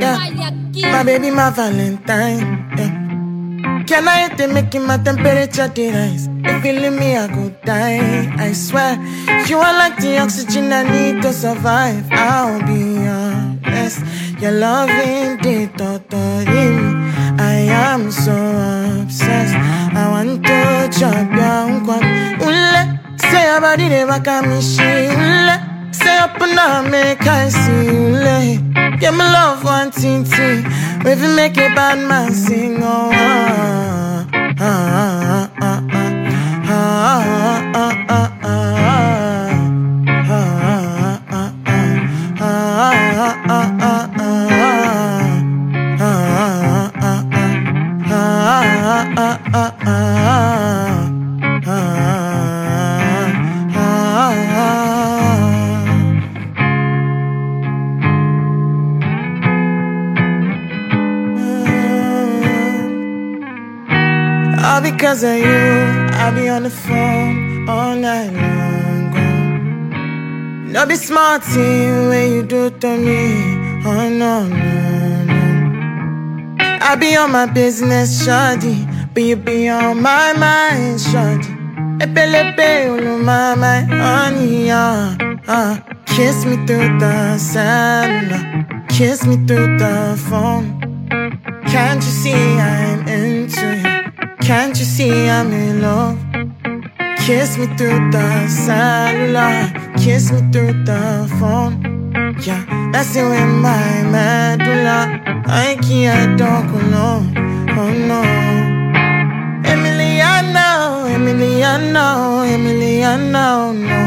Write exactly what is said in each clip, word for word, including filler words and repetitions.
yeah. My baby, my Valentine, yeah. Can I hit it, making my temperature rise? If you leave me, I go die, I swear. You are like the oxygen I need to survive. I'll be honest, your loving the totally me. I am so obsessed. I want to chop your unquan. Ule, say about it, never me she. Ule, say up and down, make I see. Ule, give me love one thing, thing. If you make a bad man sing, oh, ah, ah, ah, ah, ah, ah, ah, ah, all because of you, I'll be on the phone all night long. No be smart thing when you do to me. Oh no, no, no. I be on my business, shawty, but you be on my mind, shawty. Epelepe, ulu my mind, honey, yeah, uh. Kiss me through the cellular, kiss me through the phone. Can't you see I'm into you? Can't you see I'm in love? Kiss me through the cellular, kiss me through the phone. Yeah, that's it with my medulla. I can't talk alone, oh no. Emiliano, Emiliano, Emiliano, no.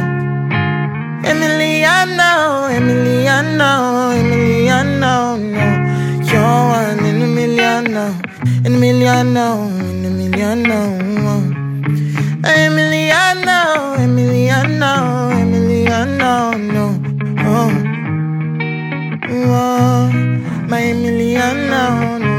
Emiliano, Emiliano, Emiliano, no. You're one in a million now, in a million now, in a million now. Emiliano, Emiliano, Emiliano, no. Oh, oh, my Emiliano, no.